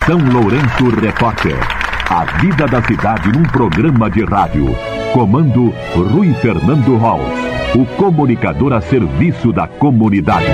São Lourenço Repórter. A vida da cidade num programa de rádio. Comando Rui Fernando Holtz, o comunicador a serviço da comunidade.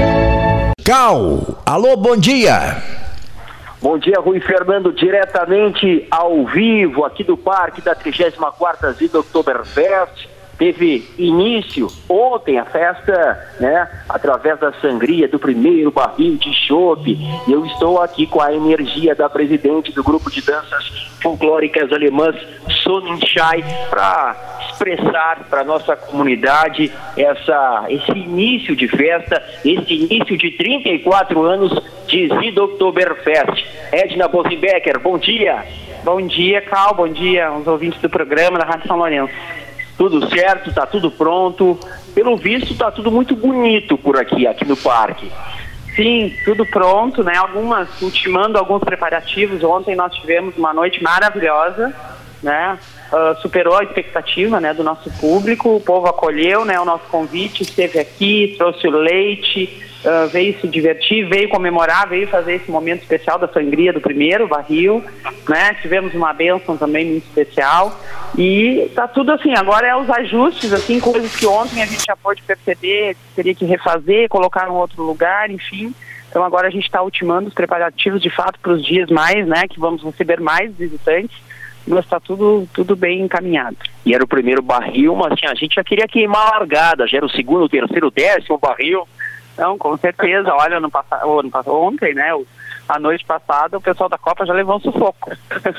Cal, alô, bom dia. Bom dia, Rui Fernando, diretamente ao vivo aqui do Parque da 34ª Zida Oktoberfest. Teve início ontem a festa, né, através da sangria do primeiro barril de chopp. E eu estou aqui com a energia da presidente do grupo de danças folclóricas alemãs, Sonnenschein, para expressar para a nossa comunidade esse início de festa, esse início de 34 anos de Zida Oktoberfest. Edna Bosenbecker, bom dia. Bom dia, Cal, bom dia aos ouvintes do programa da Rádio São Lourenço. Tudo certo, tá tudo pronto. Pelo visto, tá tudo muito bonito por aqui no parque. Sim, tudo pronto, né? Ultimando alguns preparativos. Ontem nós tivemos uma noite maravilhosa, né? Superou a expectativa, né, do nosso público. O povo acolheu, né, o nosso convite, esteve aqui, trouxe o leite, veio se divertir, veio comemorar, veio fazer esse momento especial da sangria do primeiro barril, né? Tivemos uma bênção também muito especial e tá tudo assim, agora é os ajustes, assim, coisas que ontem a gente já pôde perceber, teria que refazer, colocar em outro lugar, enfim. Então agora a gente está ultimando os preparativos de fato para os dias mais, né, que vamos receber mais visitantes, mas está tudo bem encaminhado. E era o primeiro barril, mas assim, a gente já queria queimar a largada, já era o segundo, o terceiro, o 10º barril. Não, com certeza. Olha, ontem, né, a noite passada, o pessoal da Copa já levou um sufoco.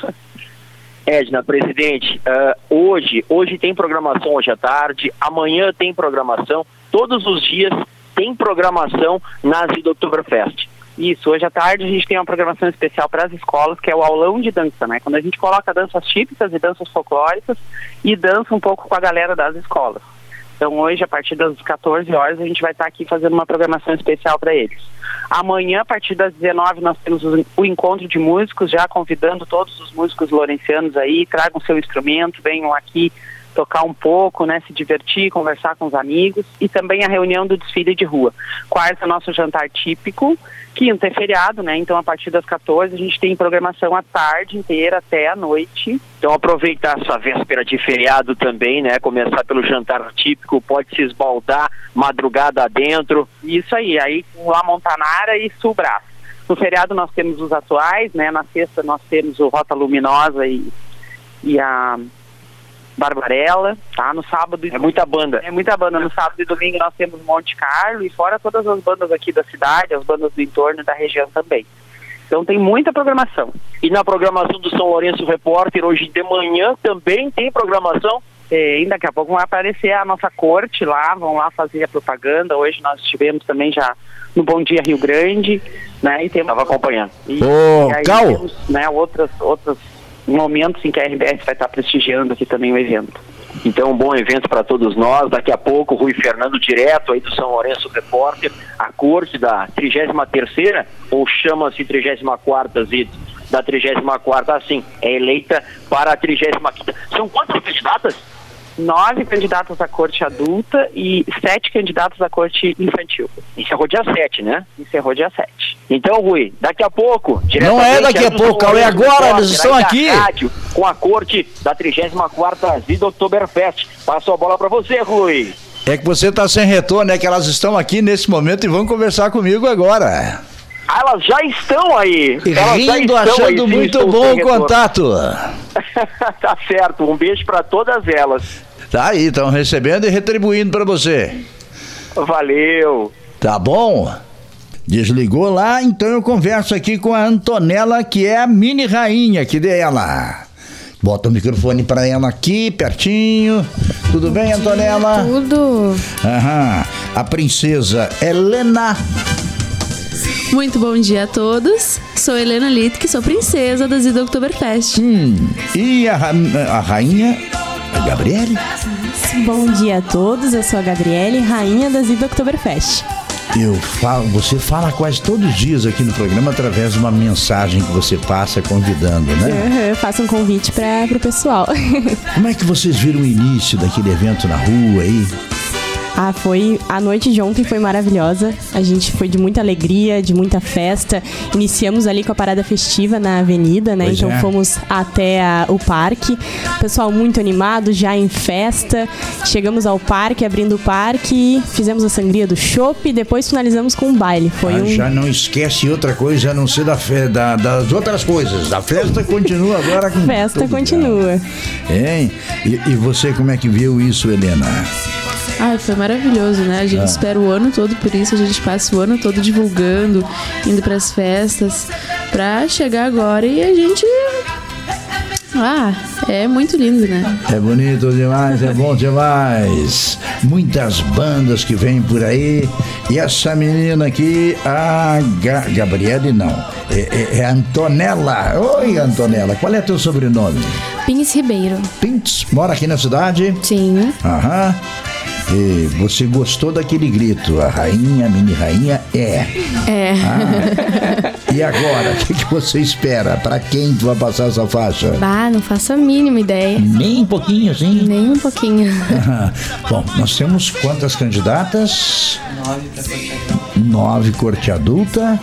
Edna, presidente, hoje tem programação hoje à tarde, amanhã tem programação, todos os dias tem programação na Zida Oktoberfest. Isso, hoje à tarde a gente tem uma programação especial para as escolas, que é o aulão de dança, né? Quando a gente coloca danças típicas e danças folclóricas e dança um pouco com a galera das escolas. Então hoje, a partir das 14 horas, a gente vai estar aqui fazendo uma programação especial para eles. Amanhã, a partir das 19, nós temos o encontro de músicos, já convidando todos os músicos lourencianos aí, tragam seu instrumento, venham aqui tocar um pouco, né, se divertir, conversar com os amigos, e também a reunião do desfile de rua. Quarta, nosso jantar típico. Quinta é feriado, né, então a partir das 14 a gente tem programação a tarde inteira até a noite. Então aproveitar essa véspera de feriado também, né, começar pelo jantar típico, pode se esbaldar madrugada adentro. Isso aí lá Montanara e Sul Brás. No feriado nós temos os atuais, né, na sexta nós temos o Rota Luminosa e a Barbarella, tá? No sábado... É muita banda. No sábado e domingo nós temos Monte Carlo e fora todas as bandas aqui da cidade, as bandas do entorno e da região também. Então tem muita programação. E na programação do São Lourenço Repórter, hoje de manhã também tem programação? Tem, daqui a pouco vai aparecer a nossa corte lá, vão lá fazer a propaganda. Hoje nós estivemos também já no Bom Dia Rio Grande, né? E temos... Estava acompanhando. E aí Cal! Temos, né, outros momentos em que a RBS vai estar prestigiando aqui também o evento. Então, um bom evento para todos nós. Daqui a pouco, Rui Fernando, direto aí do São Lourenço Repórter, a corte da 33ª, ou chama-se 34ª Zida, da 34ª, assim, é eleita para a 35ª. São quantas candidatas? 9 candidatos à corte adulta e 7 candidatos à corte infantil. Encerrou dia 7, né? Encerrou dia 7. Então, Rui, daqui a pouco... Não é daqui a pouco, é agora, eles estão aqui. Com a corte da 34ª Zida Oktoberfest. Passo a bola para você, Rui. É que você está sem retorno, é que elas estão aqui nesse momento e vão conversar comigo agora. Elas já estão aí. Rindo, achando aí, muito bom o contato. Tá certo, um beijo para todas elas. Tá aí, estão recebendo e retribuindo para você. Valeu. Tá bom? Desligou lá, então eu converso aqui com a Antonella, que é a mini rainha aqui dela. Bota o microfone para ela aqui, pertinho. Tudo bem, Antonella? Tudo. Aham. A princesa Helena. Muito bom dia a todos. Sou Helena Littke, sou princesa da Zida Oktoberfest. E a rainha, a Gabriele? Bom dia a todos, eu sou a Gabriele, rainha da Zida Oktoberfest. Você fala quase todos os dias aqui no programa através de uma mensagem que você passa convidando, né? Eu faço um convite para o pessoal. Como é que vocês viram o início daquele evento na rua aí? A noite de ontem foi maravilhosa. A gente foi de muita alegria, de muita festa. Iniciamos ali com a parada festiva na avenida, né? Pois então é. fomos até o parque. O pessoal muito animado, já em festa. Chegamos ao parque, abrindo o parque, fizemos a sangria do chopp e depois finalizamos com um baile. Foi Já não esquece outra coisa a não ser das outras coisas. A festa continua agora com Festa tudo, continua. cara. Hein? E você, como é que viu isso, Helena? Foi maravilhoso, né? A gente espera o ano todo por isso, a gente passa o ano todo divulgando, indo pras festas, pra chegar agora e a gente... é muito lindo, né? É bonito demais, é bom demais. Muitas bandas que vêm por aí. E essa menina aqui, a Gabriele, não. É Antonella. Oi, Antonella. Qual é teu sobrenome? Pins Ribeiro. Pintz. Mora aqui na cidade? Sim. Aham. E você gostou daquele grito? A rainha, a mini rainha é. E agora, o que você espera? Pra quem tu vai passar essa faixa? Não faço a mínima ideia. Nem um pouquinho, assim? Nem um pouquinho. Bom, nós temos quantas candidatas? 9 corte adulta.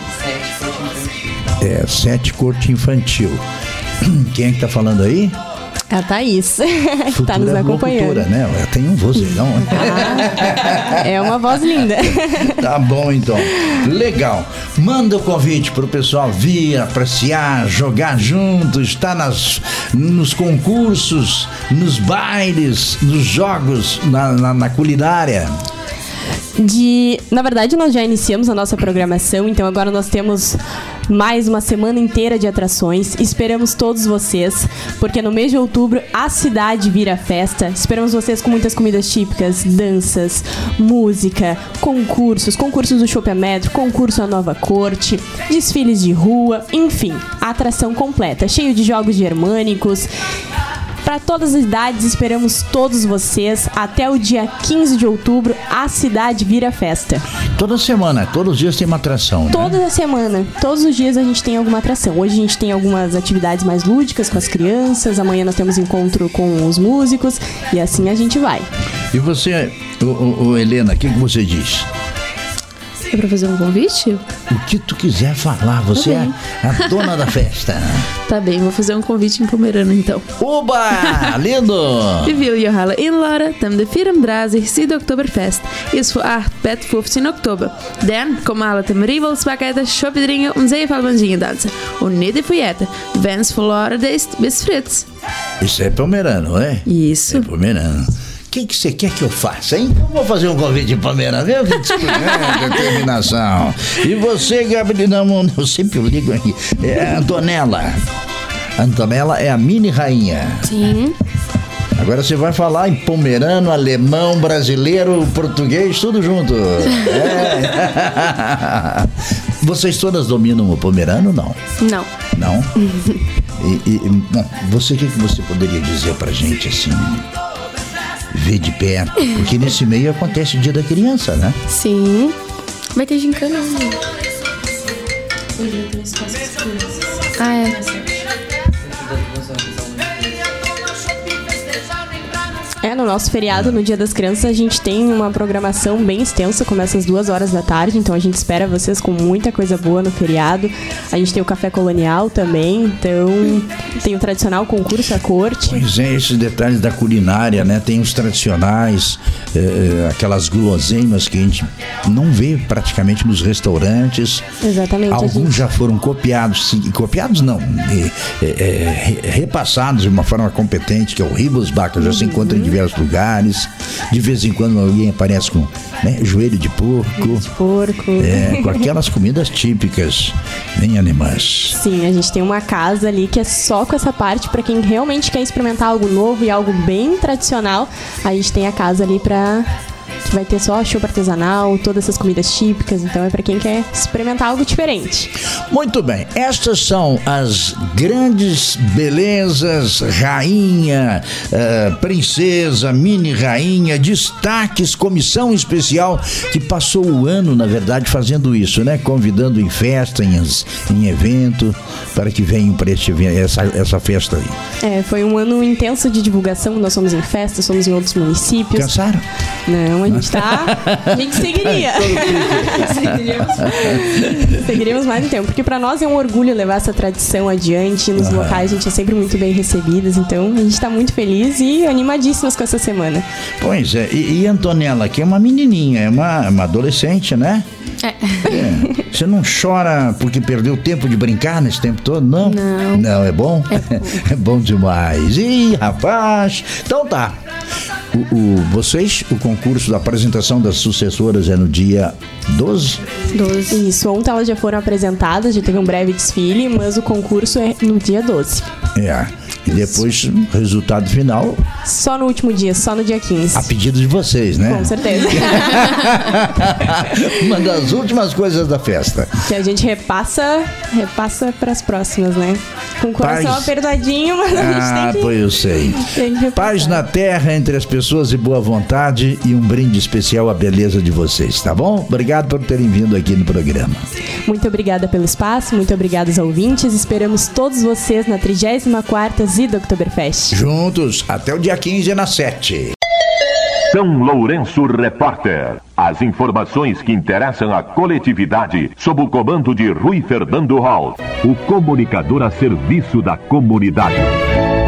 7 corte infantil. Quem é que tá falando aí? A Thaís, que tá nos Futura acompanhando. locutora, né? Ela tem um vozeirão. É uma voz linda. Tá bom, então. Legal. Manda o convite pro pessoal vir, apreciar, jogar junto, estar nos concursos, nos bailes, nos jogos, na culinária. Na verdade, nós já iniciamos a nossa programação, então agora nós temos mais uma semana inteira de atrações. Esperamos todos vocês, porque no mês de outubro a cidade vira festa. Esperamos vocês com muitas comidas típicas, danças, música, concursos do Chopp a Metro, concurso à Nova Corte, desfiles de rua, enfim, a atração completa, cheio de jogos germânicos. Para todas as idades, esperamos todos vocês. Até o dia 15 de outubro, a cidade vira festa. Toda semana, todos os dias tem uma atração, né? Toda semana, todos os dias a gente tem alguma atração. Hoje a gente tem algumas atividades mais lúdicas com as crianças. Amanhã nós temos encontro com os músicos. E assim a gente vai. E você, Helena, o que você diz? É pra fazer um convite? O que tu quiser falar, você é a dona da festa. Tá bem, vou fazer um convite em Pomerano então. Oba! Lindo! Vi vill ju hålla inlåda dem de 34 Oktoberfest is voor 8 oktober. Dan kommer alla till Rivalsbacketen, shoppidringen und zeefalbandinha dansen. Und nicht die Fujeta. Wenn's verloren ist, bis Fritz. Isso é Pomerano, é? Isso. É Pomerano. O que você quer que eu faça, hein? Eu vou fazer um convite de Pomerano, viu? Que determinação. E você, Gabriel, não, eu sempre ligo aqui. É Antonella. Antonella é a mini rainha. Sim. Agora você vai falar em pomerano, alemão, brasileiro, português, tudo junto. Vocês todas dominam o pomerano, não? Não. Não? Bom, o que você poderia dizer pra gente, assim, ver de perto? Porque nesse meio acontece o Dia da Criança, né? Sim. Vai ter gincana. No nosso feriado, no Dia das Crianças, a gente tem uma programação bem extensa, começa às 2 horas da tarde, então a gente espera vocês com muita coisa boa no feriado. A gente tem o café colonial também, então tem o tradicional concurso à corte. Pois é, esses detalhes da culinária, né? Tem os tradicionais, aquelas guloseimas que a gente não vê praticamente nos restaurantes. Exatamente. Alguns já foram copiados, não, repassados de uma forma competente, que é o Rivalsbacker, já se encontra em diversos lugares. De vez em quando alguém aparece com joelho de porco. Com aquelas comidas típicas, bem alemãs. Sim, a gente tem uma casa ali que é só com essa parte para quem realmente quer experimentar algo novo e algo bem tradicional. A gente tem a casa ali que vai ter só chopp artesanal, todas essas comidas típicas, então é para quem quer experimentar algo diferente. Muito bem, estas são as grandes belezas, rainha, princesa, mini rainha, destaques, comissão especial que passou o ano, na verdade, fazendo isso, né? Convidando em festa, em evento, para que venham para essa festa aí. Foi um ano intenso de divulgação, nós somos em festa, somos em outros municípios. Cansaram? Não, a A gente seguiria. Seguiríamos mais um tempo, porque para nós é um orgulho levar essa tradição adiante. Nos locais a gente é sempre muito bem recebidas, então a gente está muito feliz e animadíssimas com essa semana. Pois é, e Antonella, que é uma menininha, é uma adolescente, né? Você não chora porque perdeu tempo de brincar nesse tempo todo, não? Não, é bom? É bom demais. Ih, rapaz, então tá. O concurso da apresentação das sucessoras é no dia 12? 12. Isso, ontem elas já foram apresentadas, já teve um breve desfile, mas o concurso é no dia 12. E depois, resultado final... Só no último dia, só no dia 15. A pedido de vocês, né? Com certeza. Uma das últimas coisas da festa. Que a gente repassa para as próximas, né? Com o coração apertadinho, mas a gente tem que... Pois eu sei. Paz na terra entre as pessoas e boa vontade e um brinde especial à beleza de vocês, tá bom? Obrigado por terem vindo aqui no programa. Muito obrigada pelo espaço, muito obrigada aos ouvintes. Esperamos todos vocês na 34ª Zida Oktoberfest. Juntos, até o dia 15 na 7. São Lourenço Repórter. As informações que interessam a coletividade sob o comando de Rui Fernando Hall, o comunicador a serviço da comunidade.